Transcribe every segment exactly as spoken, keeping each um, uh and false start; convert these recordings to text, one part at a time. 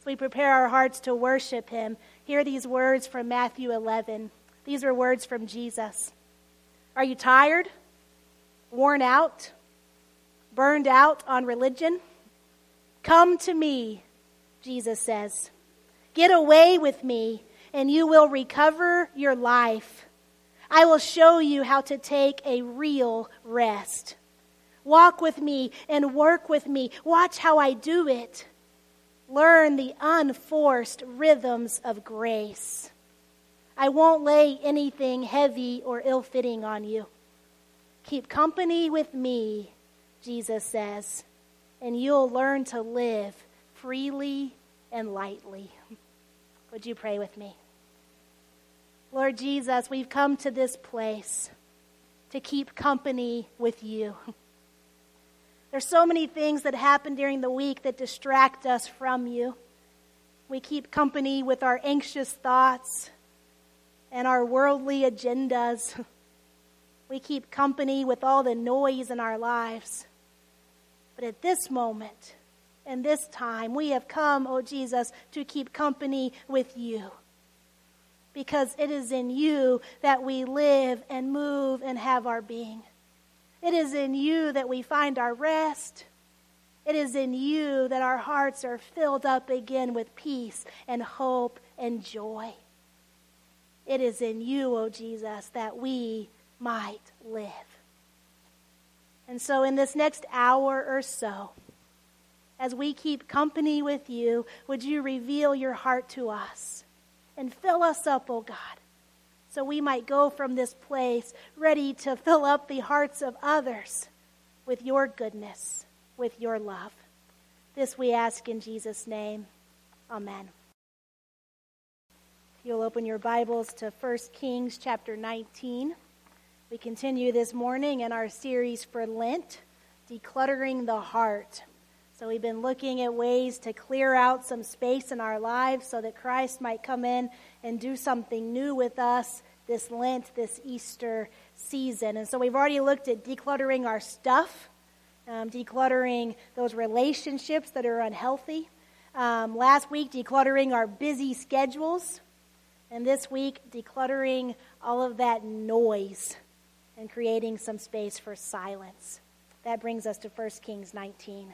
As we prepare our hearts to worship him, hear these words from Matthew eleven. These are words from Jesus. Are you tired, worn out, burned out on religion? Come to me, Jesus says. Get away with me, and you will recover your life. I will show you how to take a real rest. Walk with me and work with me. Watch how I do it. Learn the unforced rhythms of grace. I won't lay anything heavy or ill-fitting on you. Keep company with me, Jesus says, and you'll learn to live freely and lightly. Would you pray with me? Lord Jesus, we've come to this place to keep company with you. There's so many things that happen during the week that distract us from you. We keep company with our anxious thoughts and our worldly agendas. We keep company with all the noise in our lives. But at this moment and this time, we have come, oh Jesus, to keep company with you. Because it is in you that we live and move and have our being. It is in you that we find our rest. It is in you that our hearts are filled up again with peace and hope and joy. It is in you, O Jesus, that we might live. And so in this next hour or so, as we keep company with you, would you reveal your heart to us and fill us up, O God, so we might go from this place ready to fill up the hearts of others with your goodness, with your love. This we ask in Jesus' name. Amen. If you'll open your Bibles to First Kings chapter nineteen. We continue this morning in our series for Lent, Decluttering the Heart. So we've been looking at ways to clear out some space in our lives so that Christ might come in and do something new with us this Lent, this Easter season. And so we've already looked at decluttering our stuff, um, decluttering those relationships that are unhealthy. Um, last week, decluttering our busy schedules. And this week, decluttering all of that noise and creating some space for silence. That brings us to First Kings nineteen.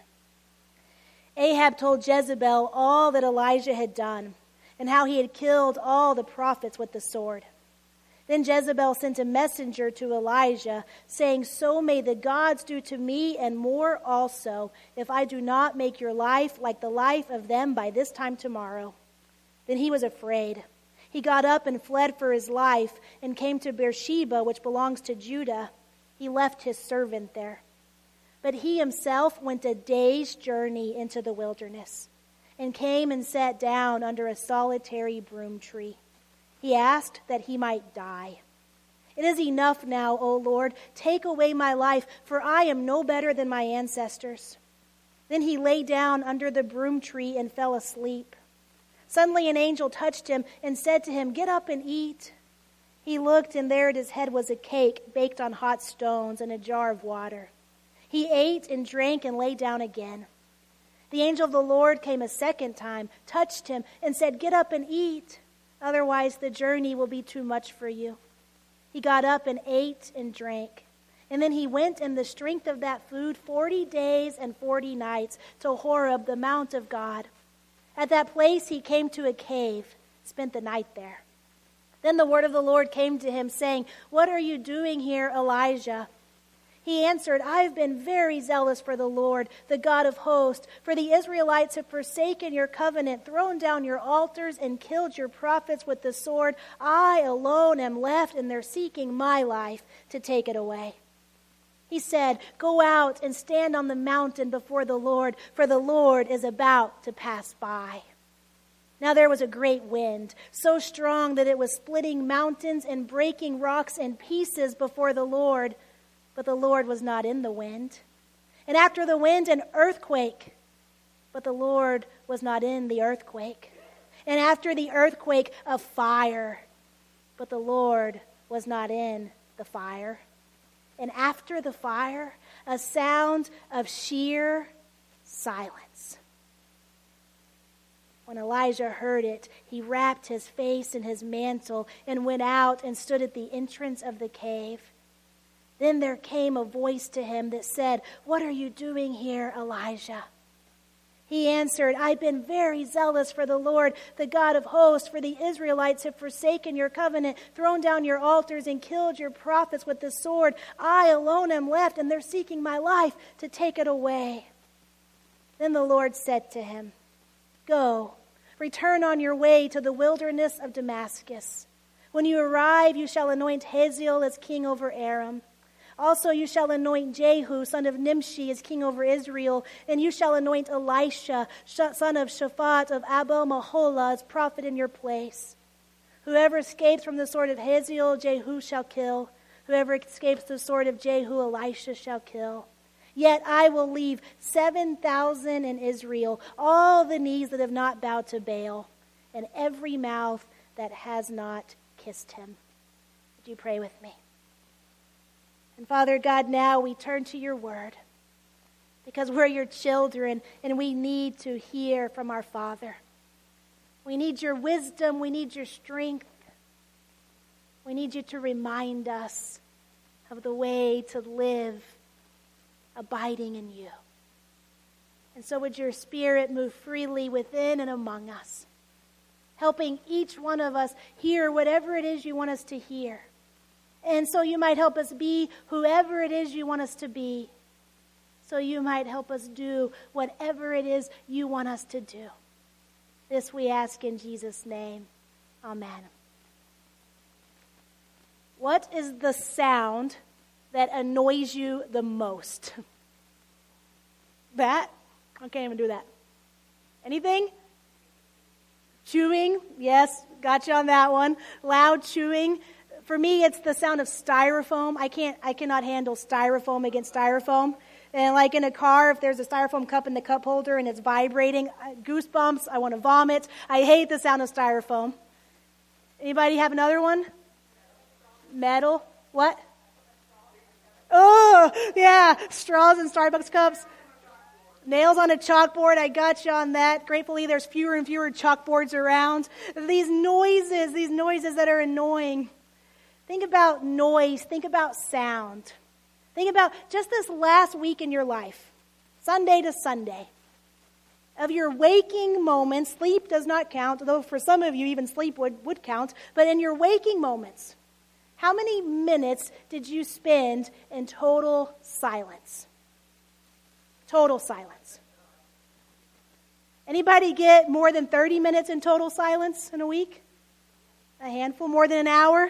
Ahab told Jezebel all that Elijah had done and how he had killed all the prophets with the sword. Then Jezebel sent a messenger to Elijah, saying, "So may the gods do to me and more also, if I do not make your life like the life of them by this time tomorrow." Then he was afraid. He got up and fled for his life and came to Beersheba, which belongs to Judah. He left his servant there. But he himself went a day's journey into the wilderness and came and sat down under a solitary broom tree. He asked that he might die. "It is enough now, O Lord. Take away my life, for I am no better than my ancestors." Then he lay down under the broom tree and fell asleep. Suddenly an angel touched him and said to him, "Get up and eat." He looked, and there at his head was a cake baked on hot stones and a jar of water. He ate and drank and lay down again. The angel of the Lord came a second time, touched him, and said, "Get up and eat. Otherwise the journey will be too much for you." He got up and ate and drank. And then he went in the strength of that food forty days and forty nights to Horeb, the mount of God. At that place he came to a cave, spent the night there. Then the word of the Lord came to him, saying, "What are you doing here, Elijah?" He answered, "I have been very zealous for the Lord, the God of hosts, for the Israelites have forsaken your covenant, thrown down your altars, and killed your prophets with the sword. I alone am left, and they're seeking my life to take it away." He said, "Go out and stand on the mountain before the Lord, for the Lord is about to pass by." Now there was a great wind, so strong that it was splitting mountains and breaking rocks in pieces before the Lord. But the Lord was not in the wind. And after the wind, an earthquake. But the Lord was not in the earthquake. And after the earthquake, a fire. But the Lord was not in the fire. And after the fire, a sound of sheer silence. When Elijah heard it, he wrapped his face in his mantle and went out and stood at the entrance of the cave. Then there came a voice to him that said, "What are you doing here, Elijah?" He answered, "I've been very zealous for the Lord, the God of hosts, for the Israelites have forsaken your covenant, thrown down your altars, and killed your prophets with the sword. I alone am left, and they're seeking my life to take it away." Then the Lord said to him, "Go, return on your way to the wilderness of Damascus. When you arrive, you shall anoint Hazael as king over Aram. Also you shall anoint Jehu, son of Nimshi, as king over Israel, and you shall anoint Elisha, son of Shaphat of Abel-Maholah, as prophet in your place. Whoever escapes from the sword of Hazael, Jehu shall kill. Whoever escapes the sword of Jehu, Elisha shall kill. Yet I will leave seven thousand in Israel, all the knees that have not bowed to Baal, and every mouth that has not kissed him." Would you pray with me? And Father God, now we turn to your word because we're your children and we need to hear from our Father. We need your wisdom. We need your strength. We need you to remind us of the way to live abiding in you. And so would your Spirit move freely within and among us, helping each one of us hear whatever it is you want us to hear. And so you might help us be whoever it is you want us to be. So you might help us do whatever it is you want us to do. This we ask in Jesus' name. Amen. What is the sound that annoys you the most? That? I can't even do that. Anything? Chewing? Yes, got you on that one. Loud chewing. For me, it's the sound of styrofoam. I can't, I cannot handle styrofoam against styrofoam. And like in a car, if there's a styrofoam cup in the cup holder and it's vibrating, goosebumps, I want to vomit. I hate the sound of styrofoam. Anybody have another one? Metal? What? Oh, yeah, straws in Starbucks cups. Nails on a chalkboard, I got you on that. Gratefully, there's fewer and fewer chalkboards around. These noises, these noises that are annoying. Think about noise. Think about sound. Think about just this last week in your life, Sunday to Sunday. Of your waking moments, sleep does not count, though for some of you even sleep would, would count. But in your waking moments, how many minutes did you spend in total silence? Total silence. Anybody get more than thirty minutes in total silence in a week? A handful? More than an hour?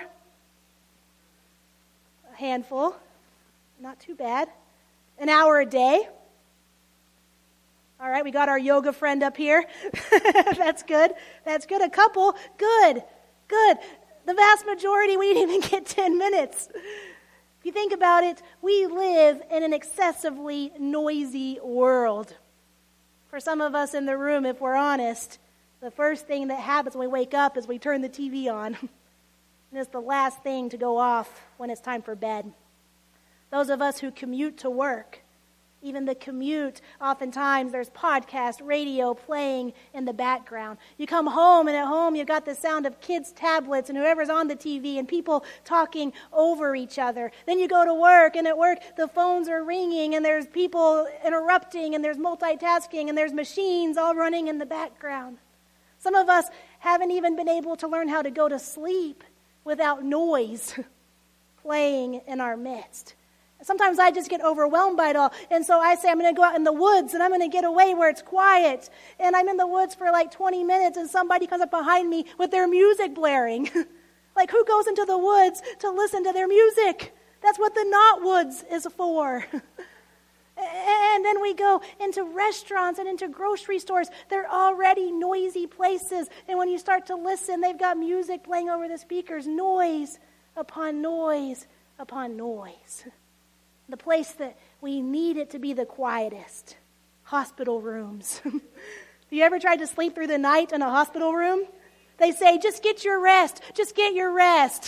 A handful. Not too bad. An hour a day. All right, we got our yoga friend up here. That's good. That's good. A couple. Good. Good. The vast majority, we didn't even get ten minutes. If you think about it, we live in an excessively noisy world. For some of us in the room, if we're honest, the first thing that happens when we wake up is we turn the T V on. And it's the last thing to go off when it's time for bed. Those of us who commute to work, even the commute, oftentimes there's podcast, radio playing in the background. You come home, and at home you've got the sound of kids' tablets and whoever's on the T V and people talking over each other. Then you go to work, and at work the phones are ringing, and there's people interrupting, and there's multitasking, and there's machines all running in the background. Some of us haven't even been able to learn how to go to sleep without noise playing in our midst. Sometimes I just get overwhelmed by it all. And so I say, I'm going to go out in the woods and I'm going to get away where it's quiet. And I'm in the woods for like twenty minutes and somebody comes up behind me with their music blaring. Like, who goes into the woods to listen to their music? That's what the not woods is for. And then we go into restaurants and into grocery stores. They're already noisy places. And when you start to listen, they've got music playing over the speakers. Noise upon noise upon noise. The place that we need it to be the quietest. Hospital rooms. Have you ever tried to sleep through the night in a hospital room? They say, just get your rest. Just get your rest.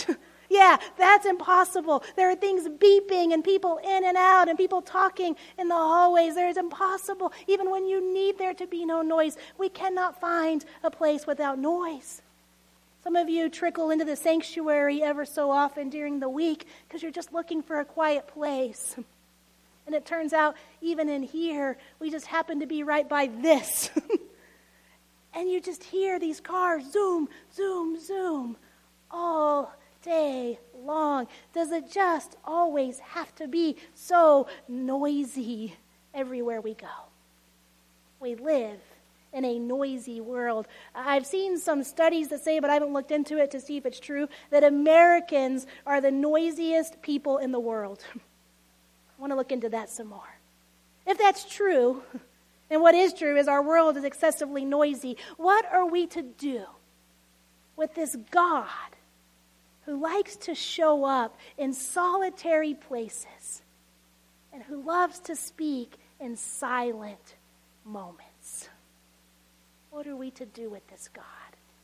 Yeah, that's impossible. There are things beeping and people in and out and people talking in the hallways. There is impossible. Even when you need there to be no noise, we cannot find a place without noise. Some of you trickle into the sanctuary ever so often during the week because you're just looking for a quiet place. And it turns out, even in here, we just happen to be right by this. And you just hear these cars zoom, zoom, zoom all day long. Does it just always have to be so noisy everywhere we go? We live in a noisy world. I've seen some studies that say, but I haven't looked into it to see if it's true, that Americans are the noisiest people in the world. I want to look into that some more. If that's true, and what is true is our world is excessively noisy, what are we to do with this God who likes to show up in solitary places and who loves to speak in silent moments? What are we to do with this God?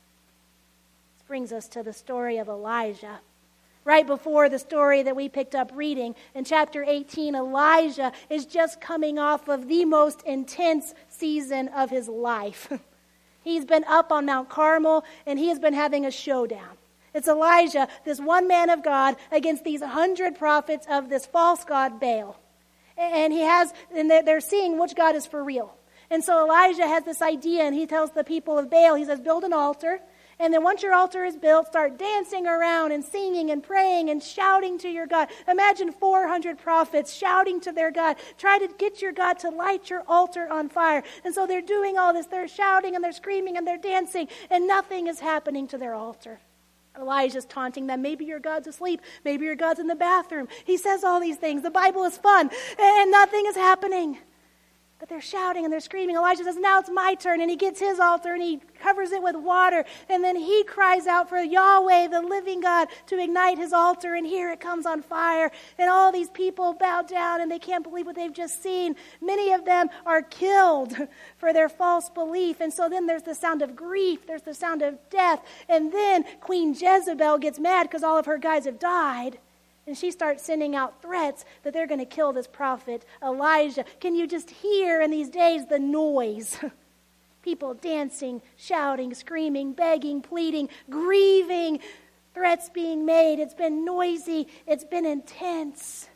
This brings us to the story of Elijah. Right before the story that we picked up reading, in chapter eighteen, Elijah is just coming off of the most intense season of his life. He's been up on Mount Carmel, and he has been having a showdown. It's Elijah, this one man of God, against these hundred prophets of this false god Baal. And he has, and they're seeing which God is for real. And so Elijah has this idea, and he tells the people of Baal, he says, build an altar. And then once your altar is built, start dancing around and singing and praying and shouting to your God. Imagine four hundred prophets shouting to their God. Try to get your God to light your altar on fire. And so they're doing all this. They're shouting and they're screaming and they're dancing. And nothing is happening to their altar. Elijah's taunting them. Maybe your God's asleep. Maybe your God's in the bathroom. He says all these things. The Bible is fun. And nothing is happening. But they're shouting and they're screaming. Elijah says, now it's my turn. And he gets his altar and he covers it with water. And then he cries out for Yahweh, the living God, to ignite his altar. And here it comes on fire. And all these people bow down and they can't believe what they've just seen. Many of them are killed for their false belief. And so then there's the sound of grief. There's the sound of death. And then Queen Jezebel gets mad because all of her guys have died. And she starts sending out threats that they're going to kill this prophet, Elijah. Can you just hear in these days the noise? People dancing, shouting, screaming, begging, pleading, grieving, threats being made. It's been noisy. It's been intense.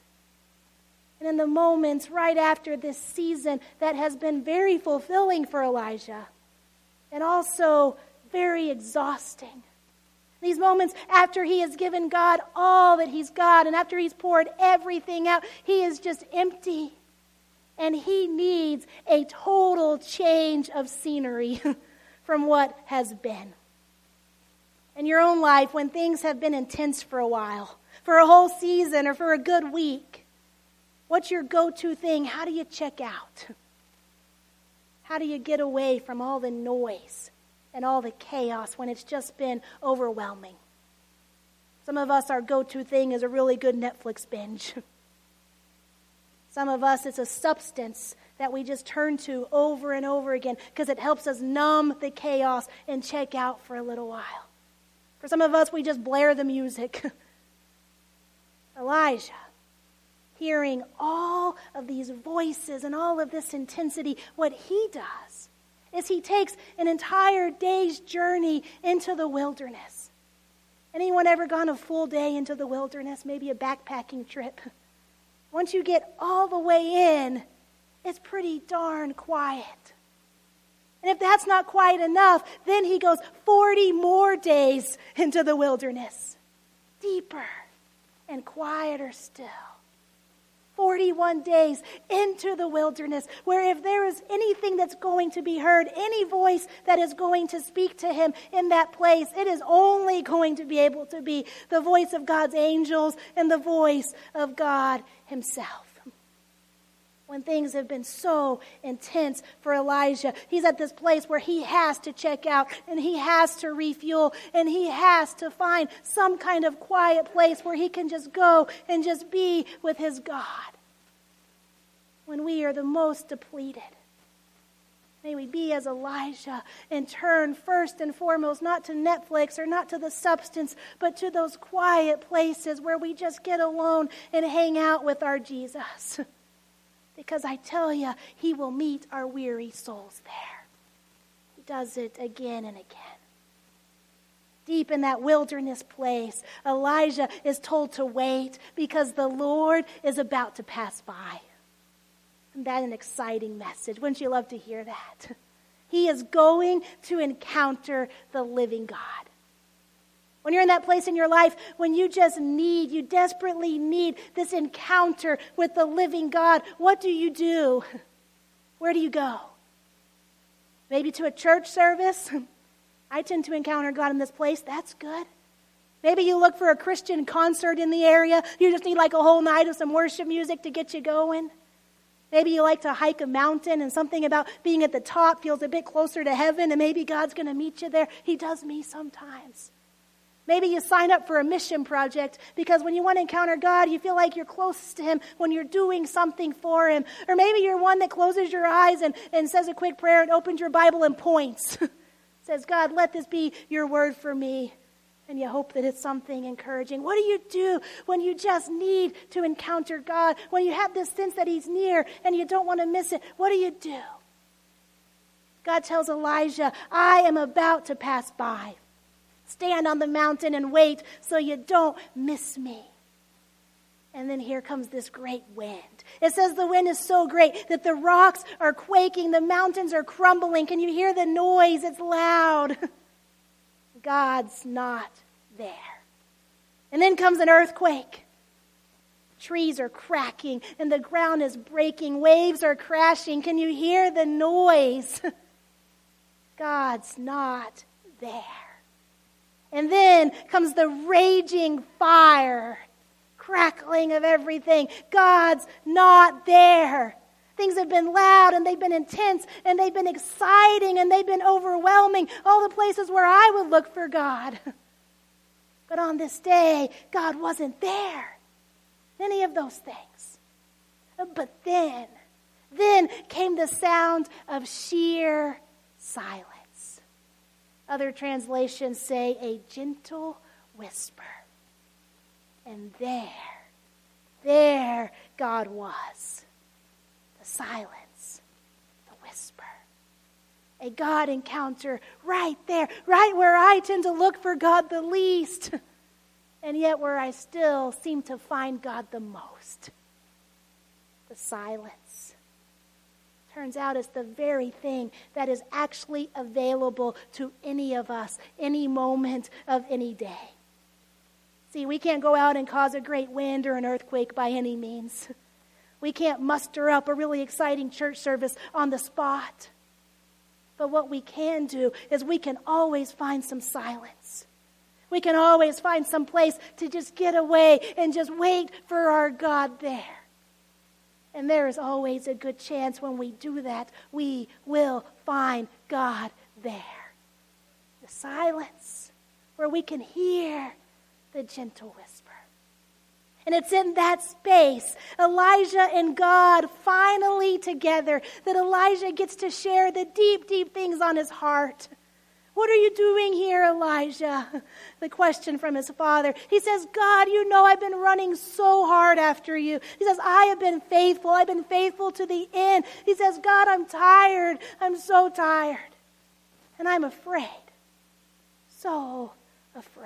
And in the moments right after this season that has been very fulfilling for Elijah and also very exhausting. These moments after he has given God all that he's got and after he's poured everything out, he is just empty. And he needs a total change of scenery from what has been. In your own life, when things have been intense for a while, for a whole season or for a good week, what's your go-to thing? How do you check out? How do you get away from all the noise and all the chaos when it's just been overwhelming? Some of us, our go-to thing is a really good Netflix binge. Some of us, it's a substance that we just turn to over and over again because it helps us numb the chaos and check out for a little while. For some of us, we just blare the music. Elijah, hearing all of these voices and all of this intensity, what he does is he takes an entire day's journey into the wilderness. Anyone ever gone a full day into the wilderness? Maybe a backpacking trip. Once you get all the way in, it's pretty darn quiet. And if that's not quiet enough, then he goes forty more days into the wilderness. Deeper and quieter still. forty-one days into the wilderness, where if there is anything that's going to be heard, any voice that is going to speak to him in that place, it is only going to be able to be the voice of God's angels and the voice of God himself. When things have been so intense for Elijah, he's at this place where he has to check out and he has to refuel and he has to find some kind of quiet place where he can just go and just be with his God. When we are the most depleted, May we be as Elijah and turn first and foremost not to Netflix or not to the substance, but to those quiet places where we just get alone and hang out with our Jesus. Because I tell you, he will meet our weary souls there. He does it again and again. Deep in that wilderness place, Elijah is told to wait because the Lord is about to pass by. Isn't that an exciting message? Wouldn't you love to hear that? He is going to encounter the living God. When you're in that place in your life, when you just need, you desperately need this encounter with the living God, what do you do? Where do you go? Maybe to a church service? I tend to encounter God in this place. That's good. Maybe you look for a Christian concert in the area. You just need like a whole night of some worship music to get you going. Maybe you like to hike a mountain and something about being at the top feels a bit closer to heaven and maybe God's going to meet you there. He does me sometimes. Maybe you sign up for a mission project because when you want to encounter God, you feel like you're closest to him when you're doing something for him. Or maybe you're one that closes your eyes and, and says a quick prayer and opens your Bible and points. Says, God, let this be your word for me. And you hope that it's something encouraging. What do you do when you just need to encounter God? When you have this sense that he's near and you don't want to miss it, what do you do? God tells Elijah, I am about to pass by. Stand on the mountain and wait so you don't miss me. And then here comes this great wind. It says the wind is so great that the rocks are quaking, the mountains are crumbling. Can you hear the noise? It's loud. God's not there. And then comes an earthquake. Trees are cracking and the ground is breaking. Waves are crashing. Can you hear the noise? God's not there. And then comes the raging fire, crackling of everything. God's not there. Things have been loud and they've been intense and they've been exciting and they've been overwhelming. All the places where I would look for God. But on this day, God wasn't there. Any of those things. But then, then came the sound of sheer silence. Other translations say a gentle whisper. And there, there God was. The silence, the whisper. A God encounter right there, right where I tend to look for God the least, and yet where I still seem to find God the most. The silence. Turns out it's the very thing that is actually available to any of us, any moment of any day. See, we can't go out and cause a great wind or an earthquake by any means. We can't muster up a really exciting church service on the spot. But what we can do is we can always find some silence. We can always find some place to just get away and just wait for our God there. And there is always a good chance when we do that, we will find God there. The silence where we can hear the gentle whisper. And it's in that space, Elijah and God finally together, that Elijah gets to share the deep, deep things on his heart. What are you doing here, Elijah? The question from his father. He says, God, you know I've been running so hard after you. He says, I have been faithful. I've been faithful to the end. He says, God, I'm tired. I'm so tired. And I'm afraid. So afraid.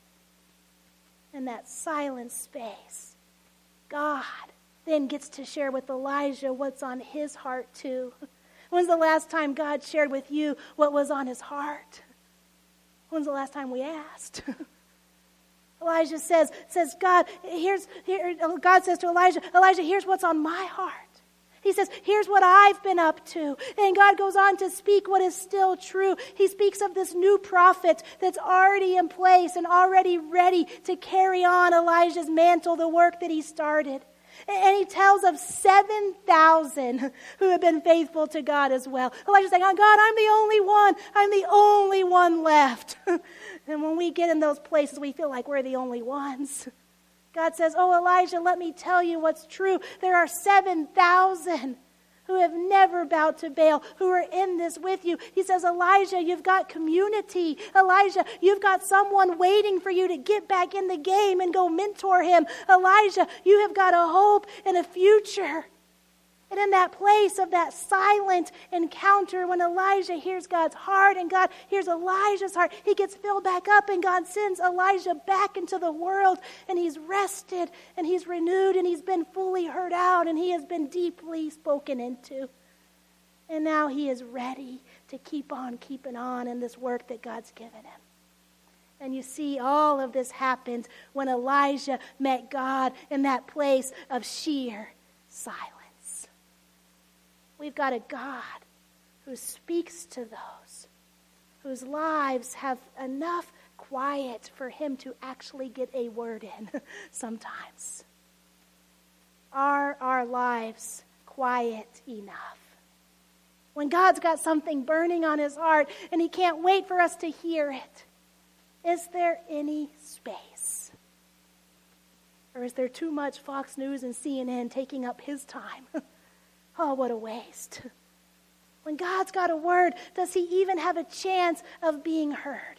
In that silent space, God then gets to share with Elijah what's on his heart too. When's the last time God shared with you what was on his heart? When's the last time we asked? Elijah says, says God, here's here. God says to Elijah, Elijah, here's what's on my heart. He says, here's what I've been up to. And God goes on to speak what is still true. He speaks of this new prophet that's already in place and already ready to carry on Elijah's mantle, the work that he started. And he tells of seven thousand who have been faithful to God as well. Elijah's saying, oh God, I'm the only one. I'm the only one left. And when we get in those places, we feel like we're the only ones. God says, oh, Elijah, let me tell you what's true. There are seven thousand who have never bowed to Baal, who are in this with you. He says, Elijah, you've got community. Elijah, you've got someone waiting for you to get back in the game and go mentor him. Elijah, you have got a hope and a future. And in that place of that silent encounter, when Elijah hears God's heart and God hears Elijah's heart, he gets filled back up and God sends Elijah back into the world, and he's rested and he's renewed and he's been fully heard out and he has been deeply spoken into. And now he is ready to keep on keeping on in this work that God's given him. And you see, all of this happened when Elijah met God in that place of sheer silence. We've got a God who speaks to those whose lives have enough quiet for him to actually get a word in sometimes. Are our lives quiet enough? When God's got something burning on his heart and he can't wait for us to hear it, is there any space? Or is there too much Fox News and C N N taking up his time? Oh, what a waste. When God's got a word, does he even have a chance of being heard?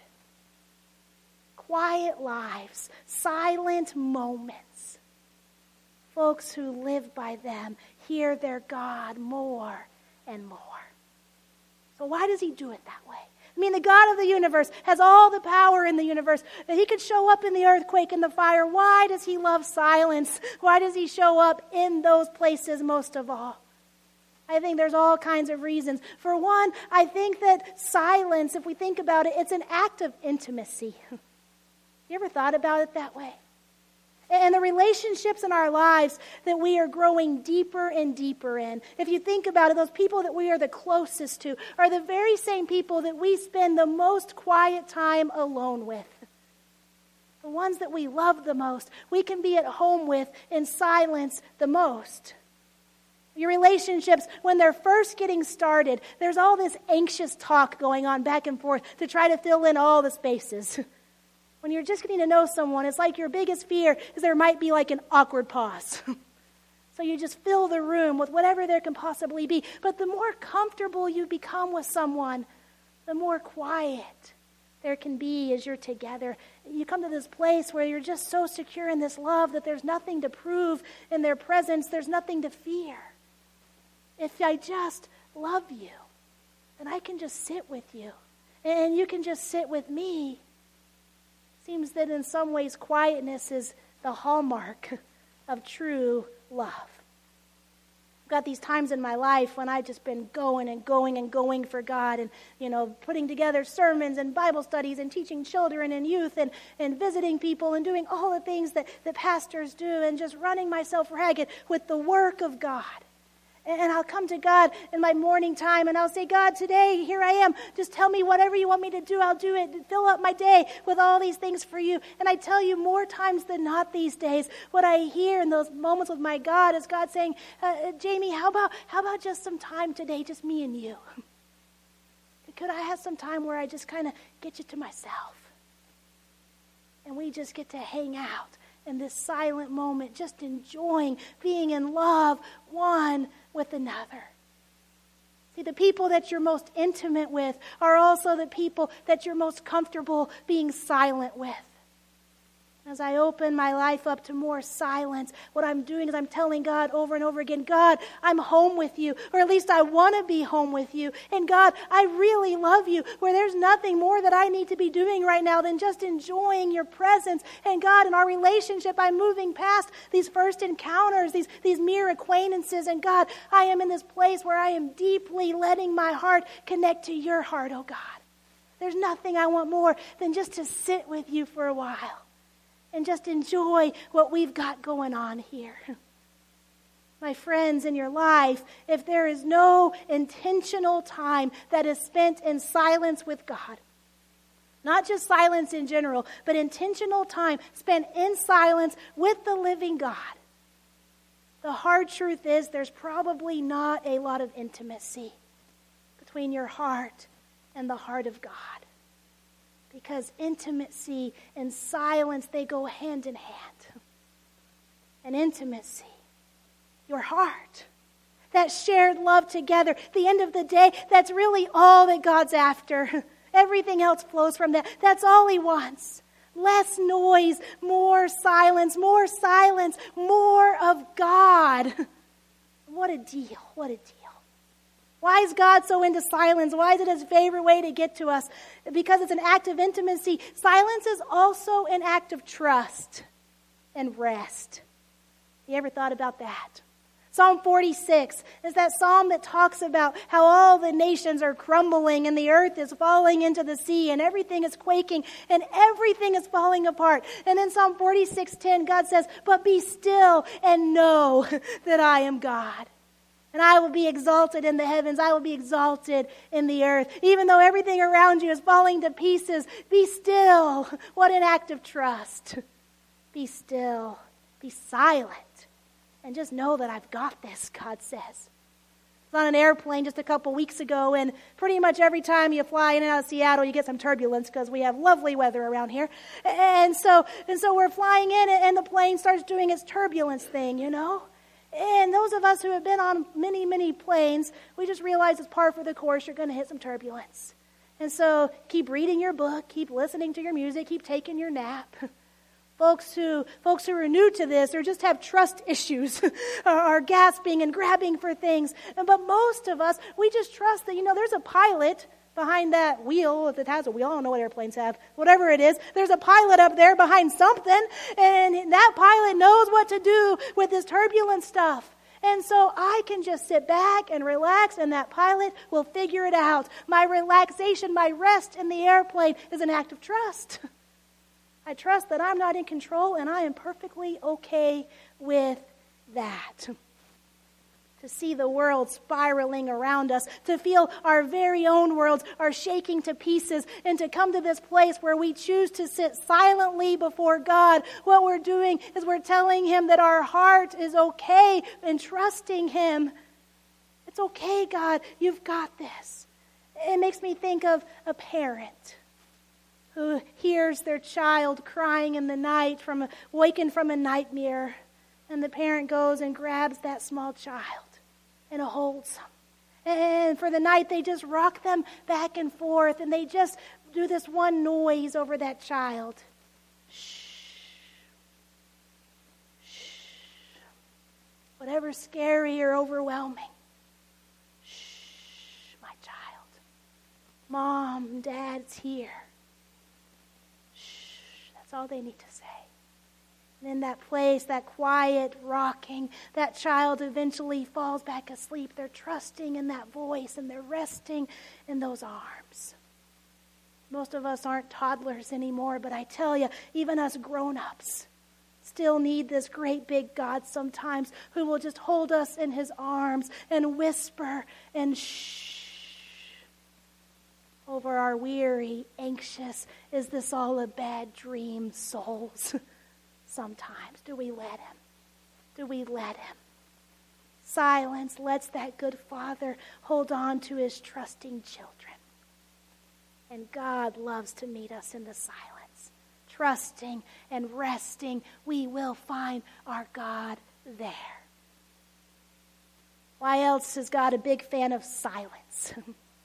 Quiet lives, silent moments. Folks who live by them hear their God more and more. So why does he do it that way? I mean, the God of the universe has all the power in the universe. That he could show up in the earthquake and the fire. Why does he love silence? Why does he show up in those places most of all? I think there's all kinds of reasons. For one, I think that silence, if we think about it, it's an act of intimacy. You ever thought about it that way? And the relationships in our lives that we are growing deeper and deeper in. If you think about it, those people that we are the closest to are the very same people that we spend the most quiet time alone with. The ones that we love the most, we can be at home with in silence the most. Your relationships, when they're first getting started, there's all this anxious talk going on back and forth to try to fill in all the spaces. When you're just getting to know someone, it's like your biggest fear is there might be like an awkward pause. So you just fill the room with whatever there can possibly be. But the more comfortable you become with someone, the more quiet there can be as you're together. You come to this place where you're just so secure in this love that there's nothing to prove in their presence. There's nothing to fear. If I just love you, then I can just sit with you. And you can just sit with me. Seems that in some ways quietness is the hallmark of true love. I've got these times in my life when I've just been going and going and going for God and, you know, putting together sermons and Bible studies and teaching children and youth and, and visiting people and doing all the things that, that pastors do and just running myself ragged with the work of God. And I'll come to God in my morning time and I'll say, God, today, here I am. Just tell me whatever you want me to do. I'll do it. Fill up my day with all these things for you. And I tell you more times than not these days, what I hear in those moments with my God is God saying, uh, Jamie, how about, how about just some time today, just me and you? Could I have some time where I just kind of get you to myself? And we just get to hang out in this silent moment, just enjoying being in love one with another. See, the people that you're most intimate with are also the people that you're most comfortable being silent with. As I open my life up to more silence, what I'm doing is I'm telling God over and over again, God, I'm home with you, or at least I want to be home with you. And God, I really love you, where there's nothing more that I need to be doing right now than just enjoying your presence. And God, in our relationship, I'm moving past these first encounters, these, these mere acquaintances. And God, I am in this place where I am deeply letting my heart connect to your heart, oh God. There's nothing I want more than just to sit with you for a while. And just enjoy what we've got going on here. My friends, in your life, if there is no intentional time that is spent in silence with God, not just silence in general, but intentional time spent in silence with the living God, the hard truth is there's probably not a lot of intimacy between your heart and the heart of God. Because intimacy and silence, they go hand in hand. And intimacy, your heart, that shared love together. At the end of the day, that's really all that God's after. Everything else flows from that. That's all he wants. Less noise, more silence, more silence, more of God. What a deal. What a deal. Why is God so into silence? Why is it his favorite way to get to us? Because it's an act of intimacy. Silence is also an act of trust and rest. You ever thought about that? Psalm forty-six is that psalm that talks about how all the nations are crumbling and the earth is falling into the sea and everything is quaking and everything is falling apart. And in Psalm forty-six ten, God says, "But be still and know that I am God. And I will be exalted in the heavens. I will be exalted in the earth." Even though everything around you is falling to pieces, be still. What an act of trust. Be still. Be silent. And just know that I've got this, God says. I was on an airplane just a couple weeks ago, and pretty much every time you fly in and out of Seattle, you get some turbulence because we have lovely weather around here. And so, and so we're flying in, and the plane starts doing its turbulence thing, you know. And those of us who have been on many, many planes, we just realize it's par for the course. You're going to hit some turbulence. And so keep reading your book, keep listening to your music, keep taking your nap. Folks who folks who are new to this or just have trust issues are gasping and grabbing for things. But most of us, we just trust that, you know, there's a pilot behind that wheel, if it has a wheel. I don't know what airplanes have. Whatever it is, there's a pilot up there behind something, and that pilot knows what to do with this turbulent stuff. And so I can just sit back and relax, and that pilot will figure it out. My relaxation, my rest in the airplane is an act of trust. I trust that I'm not in control, and I am perfectly okay with that. To see the world spiraling around us, to feel our very own worlds are shaking to pieces, and to come to this place where we choose to sit silently before God. What we're doing is we're telling him that our heart is okay and trusting him. It's okay, God, you've got this. It makes me think of a parent who hears their child crying in the night, from a, wakened from a nightmare, and the parent goes and grabs that small child and holds them. And for the night, they just rock them back and forth, and they just do this one noise over that child. Shh. Shh. Whatever's scary or overwhelming. Shh, my child. Mom, Dad's here. That's all they need to say. And in that place, that quiet rocking, that child eventually falls back asleep. They're trusting in that voice, and they're resting in those arms. Most of us aren't toddlers anymore, but I tell you, even us grown-ups still need this great big God sometimes, who will just hold us in his arms and whisper and shh over our weary, anxious, is this all a bad dream souls? Sometimes. Do we let him? Do we let him? Silence lets that good Father hold on to his trusting children. And God loves to meet us in the silence. Trusting and resting, we will find our God there. Why else is God a big fan of silence?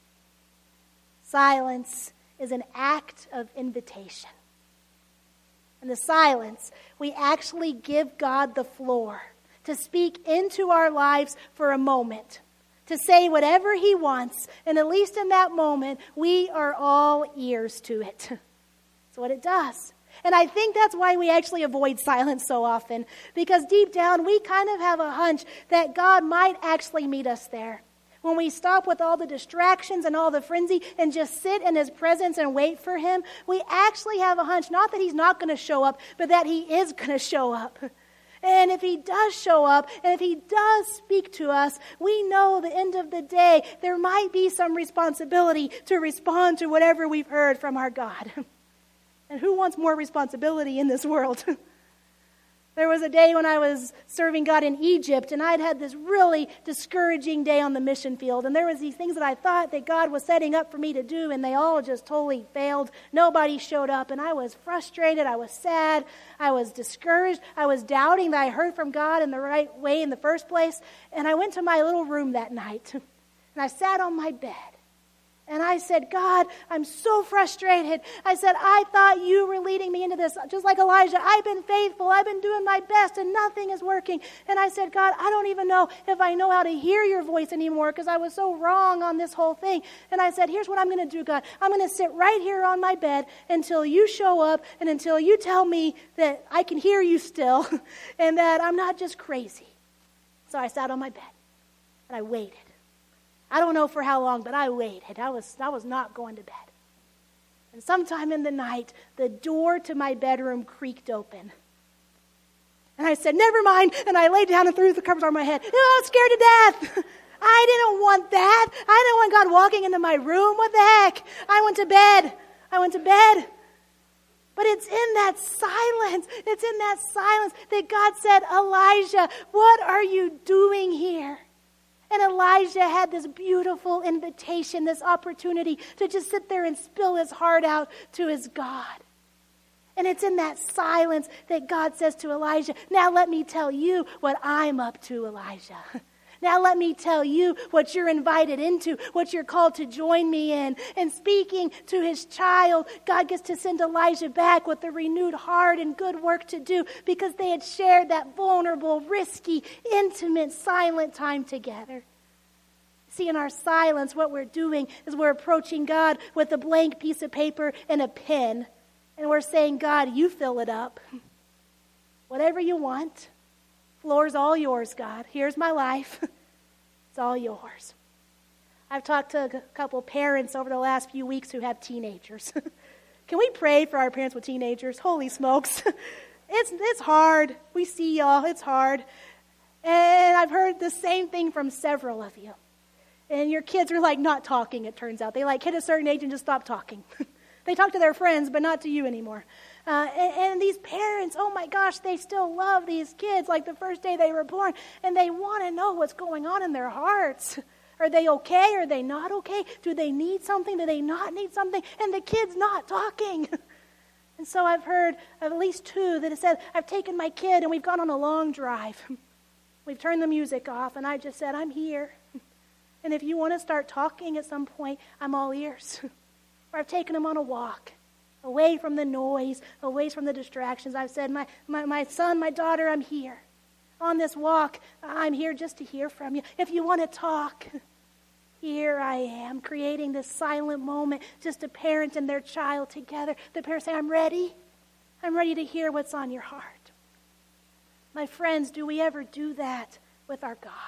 Silence is an act of invitation. In the silence, we actually give God the floor to speak into our lives for a moment, to say whatever he wants, and at least in that moment, we are all ears to it. That's what it does. And I think that's why we actually avoid silence so often, because deep down, we kind of have a hunch that God might actually meet us there. When we stop with all the distractions and all the frenzy and just sit in his presence and wait for him, we actually have a hunch, not that he's not going to show up, but that he is going to show up. And if he does show up, and if he does speak to us, we know at the end of the day, there might be some responsibility to respond to whatever we've heard from our God. And who wants more responsibility in this world? There was a day when I was serving God in Egypt, and I'd had this really discouraging day on the mission field. And there was these things that I thought that God was setting up for me to do, and they all just totally failed. Nobody showed up, and I was frustrated. I was sad. I was discouraged. I was doubting that I heard from God in the right way in the first place. And I went to my little room that night, and I sat on my bed. And I said, God, I'm so frustrated. I said, I thought you were leading me into this. Just like Elijah, I've been faithful. I've been doing my best and nothing is working. And I said, God, I don't even know if I know how to hear your voice anymore because I was so wrong on this whole thing. And I said, here's what I'm going to do, God. I'm going to sit right here on my bed until you show up and until you tell me that I can hear you still and that I'm not just crazy. So I sat on my bed and I waited. I don't know for how long, but I waited. I was, I was not going to bed. And sometime in the night, the door to my bedroom creaked open. And I said, never mind. And I laid down and threw the covers on my head. Oh, I was scared to death. I didn't want that. I didn't want God walking into my room. What the heck? I went to bed. I went to bed. But it's in that silence, it's in that silence that God said, Elijah, what are you doing here? And Elijah had this beautiful invitation, this opportunity to just sit there and spill his heart out to his God. And it's in that silence that God says to Elijah, now let me tell you what I'm up to, Elijah. Now let me tell you what you're invited into, what you're called to join me in. And speaking to his child, God gets to send Elijah back with a renewed heart and good work to do because they had shared that vulnerable, risky, intimate, silent time together. See, in our silence, what we're doing is we're approaching God with a blank piece of paper and a pen. And we're saying, God, you fill it up. Whatever you want. Floor's all yours, God. Here's my life. It's all yours. I've talked to a couple parents over the last few weeks who have teenagers. Can we pray for our parents with teenagers? Holy smokes. It's it's hard. We see y'all. It's hard. And I've heard the same thing from several of you. And your kids are like not talking, it turns out. They like hit a certain age and just stop talking. They talk to their friends, but not to you anymore. Uh, and, and these parents, oh my gosh, they still love these kids like the first day they were born. And they want to know what's going on in their hearts. Are they okay? Are they not okay? Do they need something? Do they not need something? And the kid's not talking. And so I've heard of at least two that have said, I've taken my kid and we've gone on a long drive. We've turned the music off and I just said, I'm here. And if you want to start talking at some point, I'm all ears. Or I've taken them on a walk, away from the noise, away from the distractions. I've said, my, my, my son, my daughter, I'm here. On this walk, I'm here just to hear from you. If you want to talk, here I am, creating this silent moment, just a parent and their child together. The parents say, I'm ready. I'm ready to hear what's on your heart. My friends, do we ever do that with our God?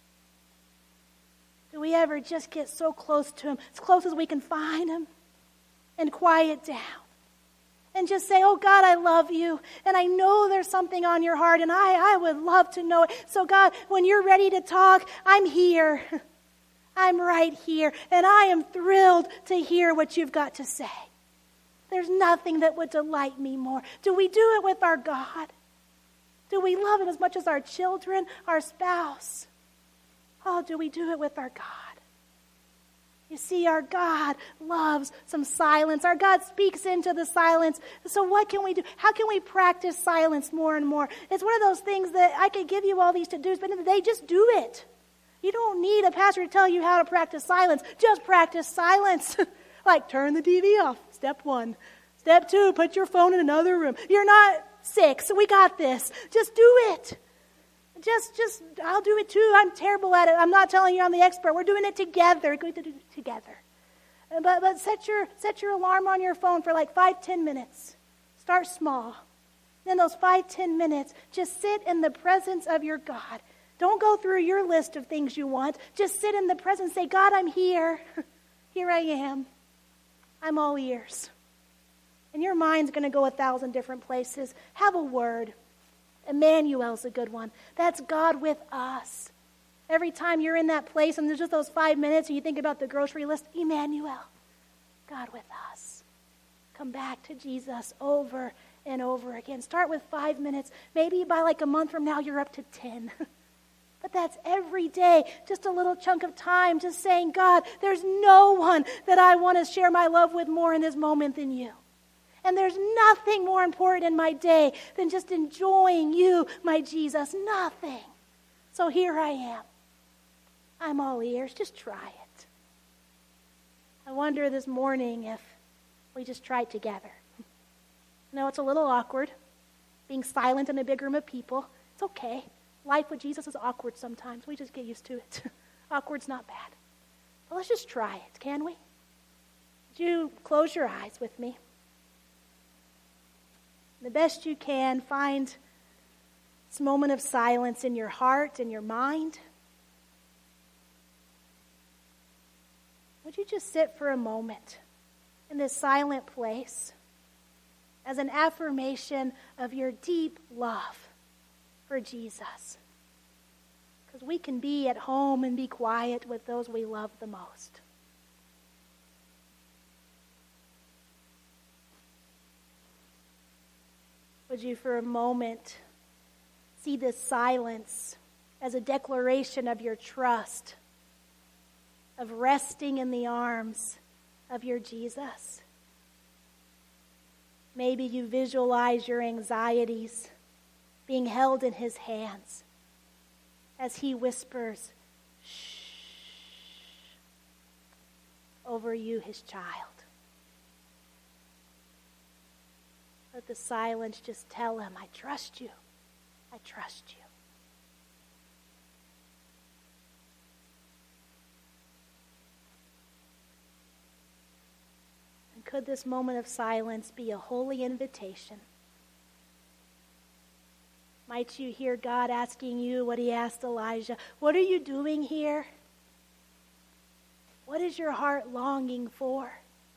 Do we ever just get so close to him, as close as we can find him, and quiet down? And just say, oh God, I love you, and I know there's something on your heart, and I, I would love to know it. So God, when you're ready to talk, I'm here. I'm right here, and I am thrilled to hear what you've got to say. There's nothing that would delight me more. Do we do it with our God? Do we love him as much as our children, our spouse? Oh, do we do it with our God? You see, our God loves some silence. Our God speaks into the silence. So what can we do? How can we practice silence more and more? It's one of those things that I could give you all these to-dos, but in the day, just do it. You don't need a pastor to tell you how to practice silence. Just practice silence. Like turn the T V off. Step one. Step two, put your phone in another room. You're not sick, so we got this. Just do it. Just, just, I'll do it too. I'm terrible at it. I'm not telling you I'm the expert. We're doing it together. We're going to do it together. But, but set your, set your alarm on your phone for like five, ten minutes. Start small. Then those five, ten minutes, just sit in the presence of your God. Don't go through your list of things you want. Just sit in the presence. Say, God, I'm here. Here I am. I'm all ears. And your mind's going to go a thousand different places. Have a word. Emmanuel's a good one. That's God with us. Every time you're in that place and there's just those five minutes and you think about the grocery list, Emmanuel, God with us. Come back to Jesus over and over again. Start with five minutes. Maybe by like a month from now, you're up to ten. But that's every day, just a little chunk of time, just saying, God, there's no one that I want to share my love with more in this moment than you. And there's nothing more important in my day than just enjoying you, my Jesus. Nothing. So here I am. I'm all ears. Just try it. I wonder this morning if we just try it together. No, it's a little awkward, being silent in a big room of people. It's okay. Life with Jesus is awkward sometimes. We just get used to it. Awkward's not bad. But let's just try it, can we? Would you close your eyes with me? The best you can, find this moment of silence in your heart and your mind. Would you just sit for a moment in this silent place as an affirmation of your deep love for Jesus? Because we can be at home and be quiet with those we love the most. Would you for a moment see this silence as a declaration of your trust, of resting in the arms of your Jesus? Maybe you visualize your anxieties being held in his hands as he whispers, shh, over you, his child. Let the silence just tell him, I trust you. I trust you. And could this moment of silence be a holy invitation? Might you hear God asking you what he asked Elijah? What are you doing here? What is your heart longing for?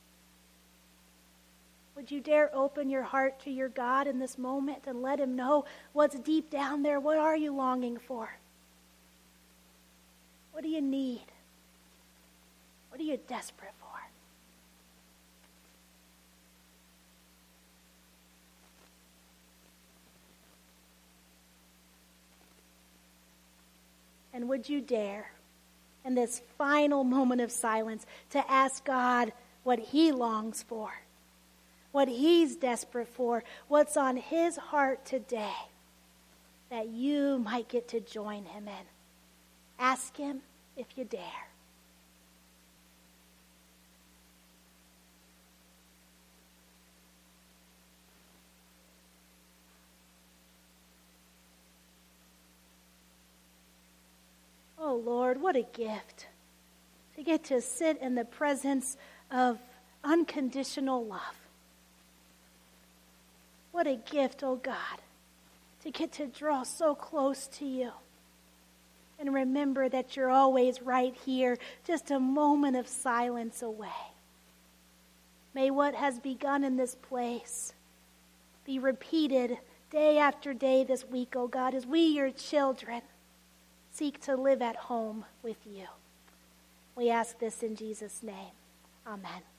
Would you dare open your heart to your God in this moment and let him know what's deep down there? What are you longing for? What do you need? What are you desperate for? And would you dare, in this final moment of silence, to ask God what he longs for? What he's desperate for, what's on his heart today, that you might get to join him in. Ask him if you dare. Oh Lord, what a gift to get to sit in the presence of unconditional love. What a gift, oh God, to get to draw so close to you. And remember that you're always right here, just a moment of silence away. May what has begun in this place be repeated day after day this week, oh God, as we, your children, seek to live at home with you. We ask this in Jesus' name. Amen.